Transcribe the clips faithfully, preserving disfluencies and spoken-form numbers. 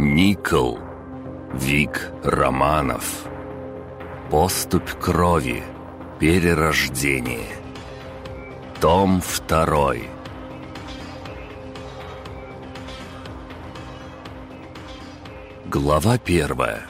Никол. Вик Романов. Поступь крови. Перерождение. Том второй. Глава первая.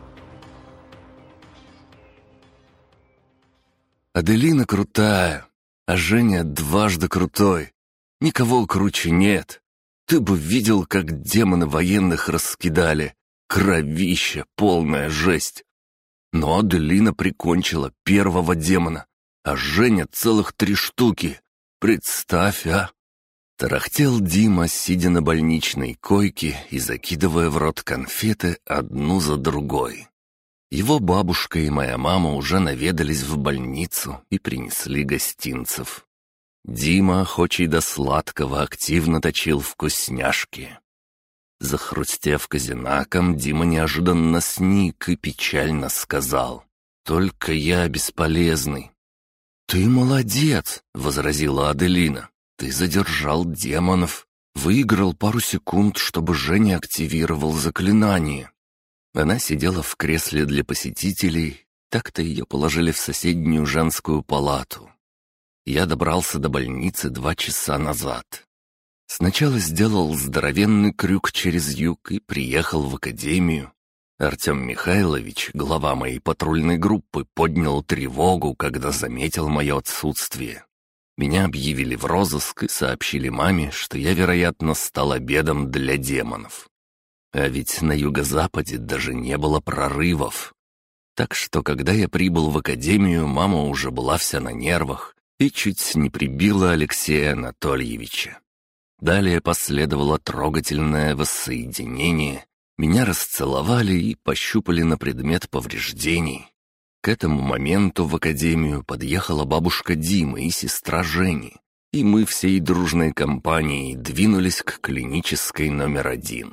Аделина крутая, а Женя дважды крутой. Никого круче нет. Ты бы видел, как демоны военных раскидали. Кровища, полная жесть. Но Аделина прикончила первого демона, а Женя целых три штуки. Представь, а! Тарахтел Дима, сидя на больничной койке и закидывая в рот конфеты одну за другой. Его бабушка и моя мама уже наведались в больницу и принесли гостинцев. Дима, охочий до сладкого, активно точил вкусняшки. Захрустев казинаком, Дима неожиданно сник и печально сказал: «Только я бесполезный». «Ты молодец», — возразила Аделина. «Ты задержал демонов, выиграл пару секунд, чтобы Женя активировал заклинание». Она сидела в кресле для посетителей, так-то ее положили в соседнюю женскую палату. Я добрался до больницы два часа назад. Сначала сделал здоровенный крюк через юг и приехал в академию. Артем Михайлович, глава моей патрульной группы, поднял тревогу, когда заметил мое отсутствие. Меня объявили в розыск и сообщили маме, что я, вероятно, стал обедом для демонов. А ведь на юго-западе даже не было прорывов. Так что, когда я прибыл в академию, мама уже была вся на нервах и чуть не прибила Алексея Анатольевича. Далее последовало трогательное воссоединение. Меня расцеловали и пощупали на предмет повреждений. К этому моменту в академию подъехала бабушка Димы и сестра Жени, и мы всей дружной компанией двинулись к клинической номер один.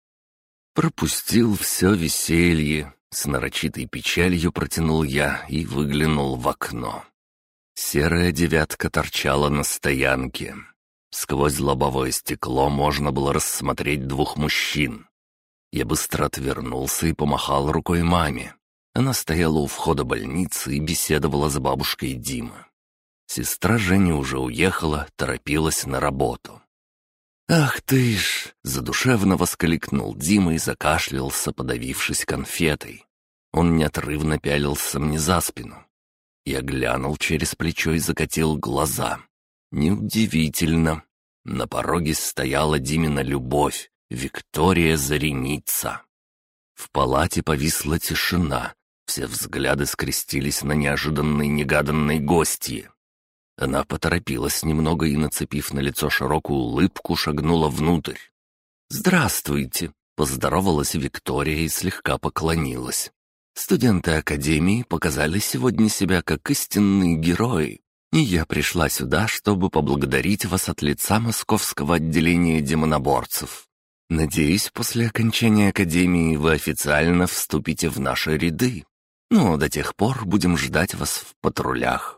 Пропустил все веселье, с нарочитой печалью протянул я и выглянул в окно. Серая девятка торчала на стоянке. Сквозь лобовое стекло можно было рассмотреть двух мужчин. Я быстро отвернулся и помахал рукой маме. Она стояла у входа больницы и беседовала с бабушкой Димы. Сестра Жени уже уехала, торопилась на работу. «Ах ты ж!» — задушевно воскликнул Дима и закашлялся, подавившись конфетой. Он неотрывно пялился мне за спину. Я глянул через плечо и закатил глаза. Неудивительно. На пороге стояла Димина любовь, Виктория Зареница. В палате повисла тишина, все взгляды скрестились на неожиданной негаданной гостье. Она поторопилась немного и, нацепив на лицо широкую улыбку, шагнула внутрь. «Здравствуйте!» — поздоровалась Виктория и слегка поклонилась. «Студенты Академии показали сегодня себя как истинные герои, и я пришла сюда, чтобы поблагодарить вас от лица Московского отделения демоноборцев. Надеюсь, после окончания Академии вы официально вступите в наши ряды. Но до тех пор будем ждать вас в патрулях».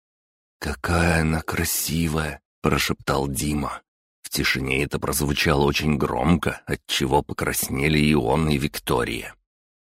«Какая она красивая!» — прошептал Дима. В тишине это прозвучало очень громко, отчего покраснели и он, и Виктория.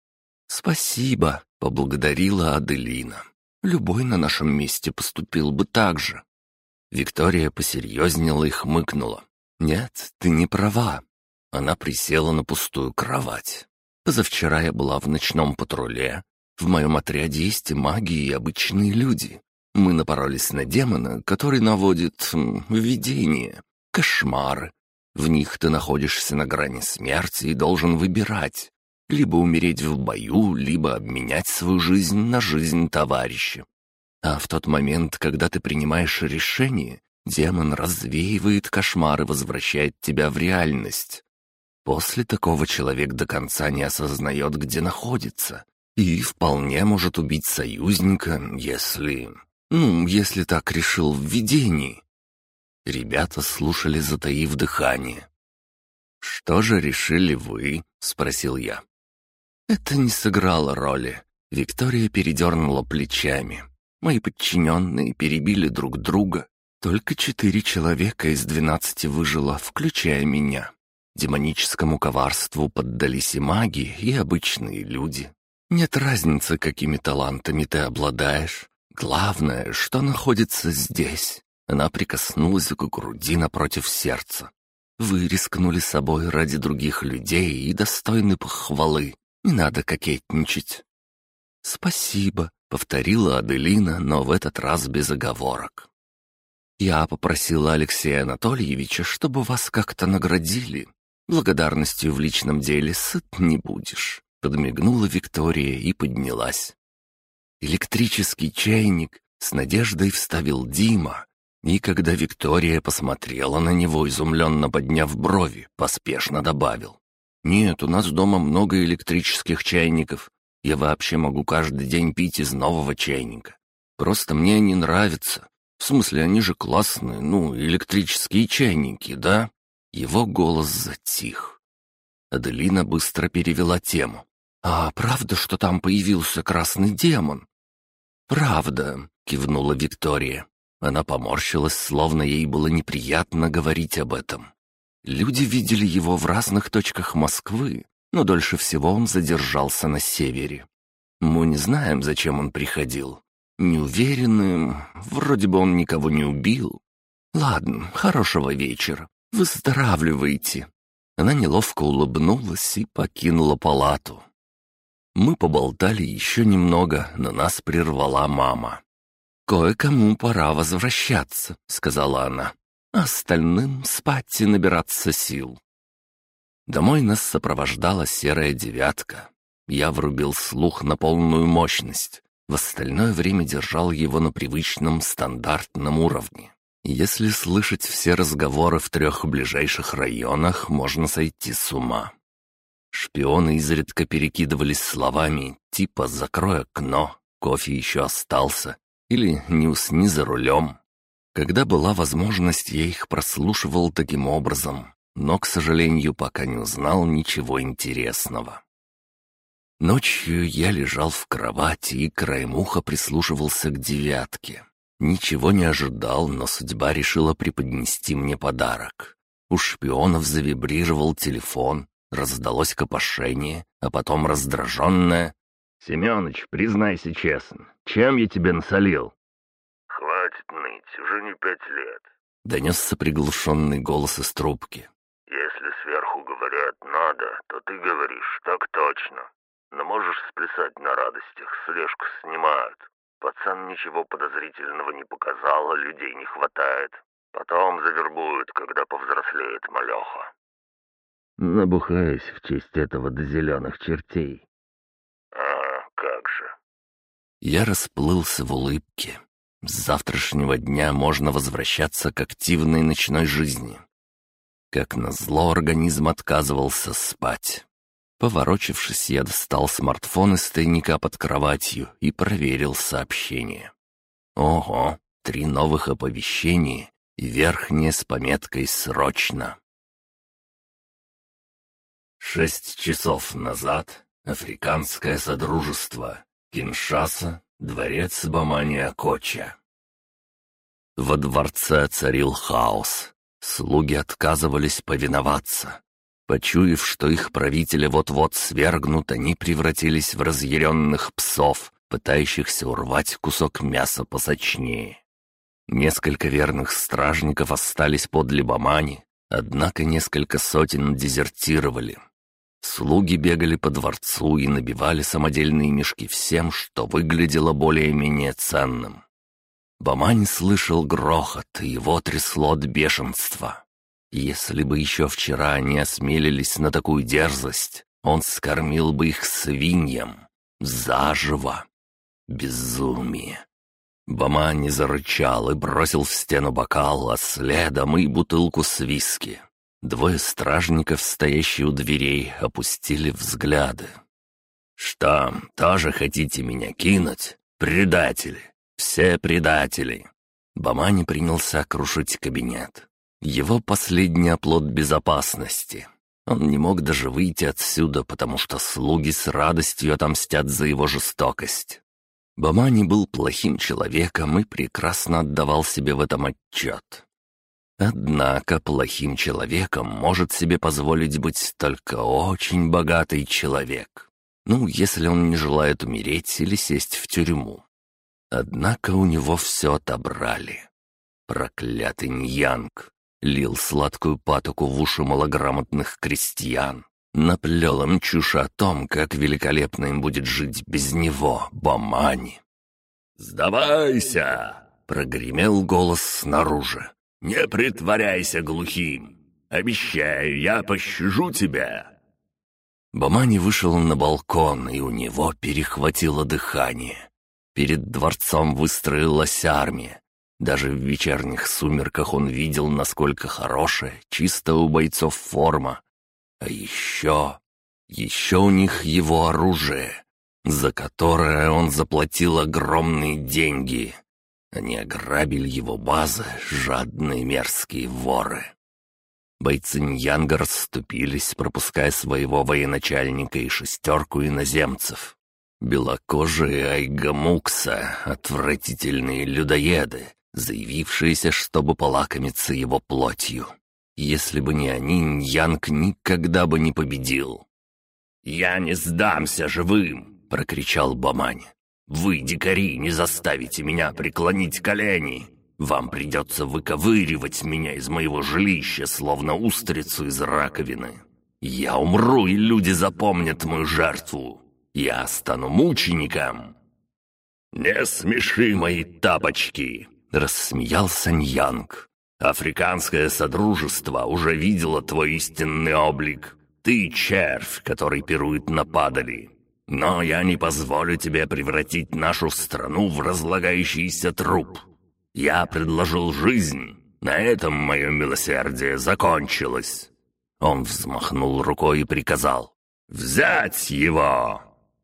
«Спасибо», — поблагодарила Аделина. «Любой на нашем месте поступил бы так же». Виктория посерьезнела и хмыкнула. «Нет, ты не права». Она присела на пустую кровать. «Позавчера я была в ночном патруле. В моем отряде есть маги и обычные люди. Мы напоролись на демона, который наводит м, видения, кошмары. В них ты находишься на грани смерти и должен выбирать. Либо умереть в бою, либо обменять свою жизнь на жизнь товарища. А в тот момент, когда ты принимаешь решение, демон развеивает кошмар и возвращает тебя в реальность. После такого человек до конца не осознает, где находится, и вполне может убить союзника, если... Ну, если так решил в видении». Ребята слушали, затаив дыхание. «Что же решили вы?» — спросил я. «Это не сыграло роли». Виктория передернула плечами. «Мои подчиненные перебили друг друга. Только четыре человека из двенадцати выжило, включая меня. Демоническому коварству поддались и маги, и обычные люди. Нет разницы, какими талантами ты обладаешь. Главное, что находится здесь. Она прикоснулась к груди напротив сердца. Вы рискнули собой ради других людей и достойны похвалы. Не надо кокетничать. «Спасибо», — повторила Аделина, но в этот раз без оговорок. «Я попросила Алексея Анатольевича, чтобы вас как-то наградили. Благодарностью в личном деле сыт не будешь», — подмигнула Виктория и поднялась. Электрический чайник с надеждой вставил Дима, и когда Виктория посмотрела на него, изумленно подняв брови, поспешно добавил: «Нет, у нас дома много электрических чайников. Я вообще могу каждый день пить из нового чайника. Просто мне они нравятся. В смысле, они же классные, ну, электрические чайники, да?» Его голос затих. Аделина быстро перевела тему. «А правда, что там появился красный демон?» «Правда», — кивнула Виктория. Она поморщилась, словно ей было неприятно говорить об этом. Люди видели его в разных точках Москвы, но дольше всего он задержался на севере. Мы не знаем, зачем он приходил. Не уверены, вроде бы он никого не убил. Ладно, хорошего вечера. Выздоравливайте». Она неловко улыбнулась и покинула палату. Мы поболтали еще немного, но нас прервала мама. «Кое-кому пора возвращаться», — сказала она. «Остальным спать и набираться сил». Домой нас сопровождала серая девятка. Я врубил слух на полную мощность. В остальное время держал его на привычном стандартном уровне. Если слышать все разговоры в трех ближайших районах, можно сойти с ума. Шпионы изредка перекидывались словами типа «закрой окно», «кофе еще остался» или «не усни за рулем». Когда была возможность, я их прослушивал таким образом, но, к сожалению, пока не узнал ничего интересного. Ночью я лежал в кровати и краем уха прислушивался к девятке. Ничего не ожидал, но судьба решила преподнести мне подарок. У шпионов завибрировал телефон, раздалось копошение, а потом раздраженное: «Семёныч, признайся честно, чем я тебе насолил?» «Хватит ныть, уже не пять лет», — донесся приглушенный голос из трубки. «Если сверху говорят «надо», то ты говоришь «так точно». Но можешь сплясать на радостях, слежку снимают. Пацан ничего подозрительного не показал, а людей не хватает. Потом завербуют, когда повзрослеет малеха». Набухаюсь в честь этого до зеленых чертей. «А, как же». Я расплылся в улыбке. С завтрашнего дня можно возвращаться к активной ночной жизни. Как назло, организм отказывался спать. Поворочившись, я достал смартфон из тайника под кроватью и проверил сообщение. Ого, три новых оповещения и верхнее с пометкой «Срочно». Шесть часов назад. Африканское Содружество. Киншаса. Дворец Бамани-Акоча. Во дворце царил хаос. Слуги отказывались повиноваться. Почуяв, что их правителя вот-вот свергнут, они превратились в разъяренных псов, пытающихся урвать кусок мяса посочнее. Несколько верных стражников остались подле Бамани, однако несколько сотен дезертировали. Слуги бегали по дворцу и набивали самодельные мешки всем, что выглядело более-менее ценным. Бамани слышал грохот, и его трясло от бешенства. Если бы еще вчера они осмелились на такую дерзость, он скормил бы их свиньям. Заживо. Безумие. Бамани зарычал и бросил в стену бокал, а следом и бутылку с виски. Двое стражников, стоящие у дверей, опустили взгляды. «Что, тоже хотите меня кинуть? Предатели! Все предатели!» Бамани принялся крушить кабинет. Его последний оплот безопасности. Он не мог даже выйти отсюда, потому что слуги с радостью отомстят за его жестокость. Бамани был плохим человеком и прекрасно отдавал себе в этом отчет. Однако плохим человеком может себе позволить быть только очень богатый человек. Ну, если он не желает умереть или сесть в тюрьму. Однако у него все отобрали. Проклятый Ньянг лил сладкую патоку в уши малограмотных крестьян, наплел им чушь о том, как великолепно им будет жить без него, Бамани. «Сдавайся!» — прогремел голос снаружи. «Не притворяйся глухим! Обещаю, я пощажу тебя!» Бамани вышел на балкон, и у него перехватило дыхание. Перед дворцом выстроилась армия. Даже в вечерних сумерках он видел, насколько хорошая, чистая у бойцов форма. А еще... еще у них его оружие, за которое он заплатил огромные деньги. Они ограбили его базы, жадные мерзкие воры. Бойцы Ньянга расступились, пропуская своего военачальника и шестерку иноземцев. Белокожие Айгамукса, отвратительные людоеды, заявившиеся, чтобы полакомиться его плотью. Если бы не они, Ньянг никогда бы не победил. «Я не сдамся живым!» — прокричал Бамань. «Вы, дикари, не заставите меня преклонить колени! Вам придется выковыривать меня из моего жилища, словно устрицу из раковины. Я умру, и люди запомнят мою жертву. Я стану мучеником!» «Не смеши мои тапочки!» — рассмеялся Ньянг. «Африканское Содружество уже видело твой истинный облик. Ты червь, который пирует на падали. Но я не позволю тебе превратить нашу страну в разлагающийся труп. Я предложил жизнь. На этом мое милосердие закончилось». Он взмахнул рукой и приказал: «Взять его!»